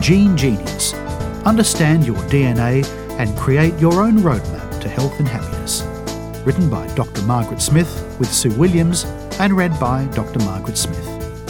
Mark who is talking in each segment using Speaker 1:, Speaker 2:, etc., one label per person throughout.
Speaker 1: Gene Genius. Understand your DNA and create your own roadmap to health and happiness. Written by Dr. Margaret Smith with Sue Williams and read by Dr. Margaret Smith.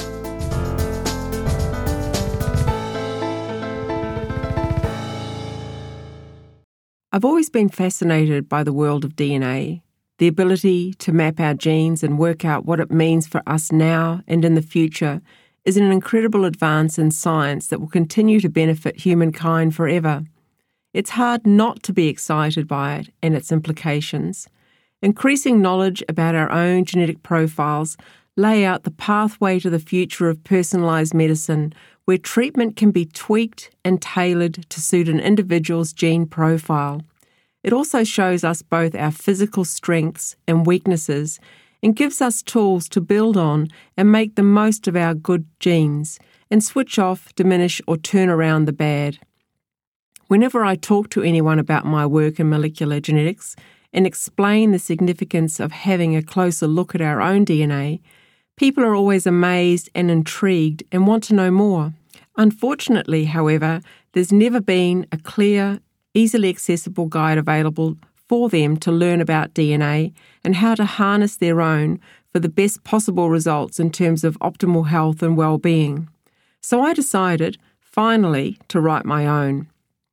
Speaker 2: I've always been fascinated by the world of DNA, the ability to map our genes and work out what it means for us now and in the future is an incredible advance in science that will continue to benefit humankind forever. It's hard not to be excited by it and its implications. Increasing knowledge about our own genetic profiles lay out the pathway to the future of personalised medicine, where treatment can be tweaked and tailored to suit an individual's gene profile. It also shows us both our physical strengths and weaknesses and gives us tools to build on and make the most of our good genes and switch off, diminish or turn around the bad. Whenever I talk to anyone about my work in molecular genetics and explain the significance of having a closer look at our own DNA, people are always amazed and intrigued and want to know more. Unfortunately, however, there's never been a clear, easily accessible guide available for them to learn about DNA and how to harness their own for the best possible results in terms of optimal health and well-being. So I decided, finally, to write my own.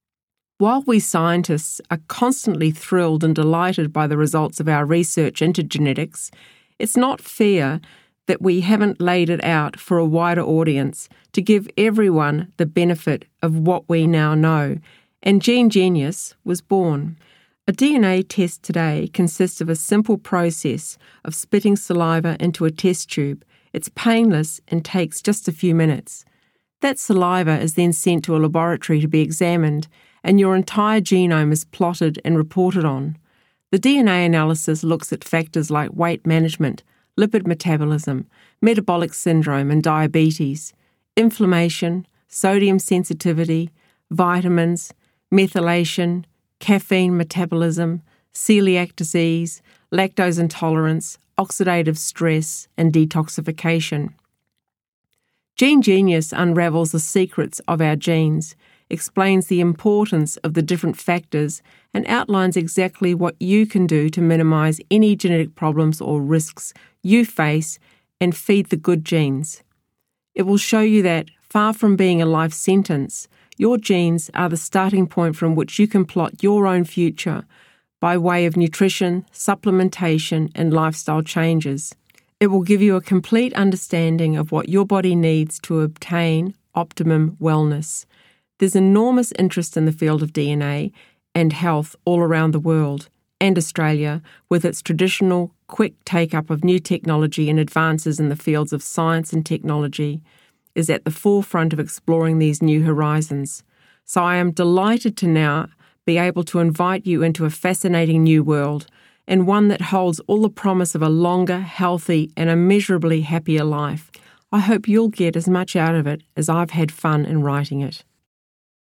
Speaker 2: While we scientists are constantly thrilled and delighted by the results of our research into genetics, it's not fair that we haven't laid it out for a wider audience to give everyone the benefit of what we now know, and Gene Genius was born. A DNA test today consists of a simple process of spitting saliva into a test tube. It's painless and takes just a few minutes. That saliva is then sent to a laboratory to be examined, and your entire genome is plotted and reported on. The DNA analysis looks at factors like weight management, lipid metabolism, metabolic syndrome and diabetes, inflammation, sodium sensitivity, vitamins, methylation, caffeine metabolism, celiac disease, lactose intolerance, oxidative stress, and detoxification. Gene Genius unravels the secrets of our genes, explains the importance of the different factors, and outlines exactly what you can do to minimise any genetic problems or risks you face and feed the good genes. It will show you that, far from being a life sentence, your genes are the starting point from which you can plot your own future by way of nutrition, supplementation, and lifestyle changes. It will give you a complete understanding of what your body needs to obtain optimum wellness. There's enormous interest in the field of DNA and health all around the world, and Australia, with its traditional, quick take-up of new technology and advances in the fields of science and technology, is at the forefront of exploring these new horizons. So I am delighted to now be able to invite you into a fascinating new world, and one that holds all the promise of a longer, healthy, and immeasurably happier life. I hope you'll get as much out of it as I've had fun in writing it.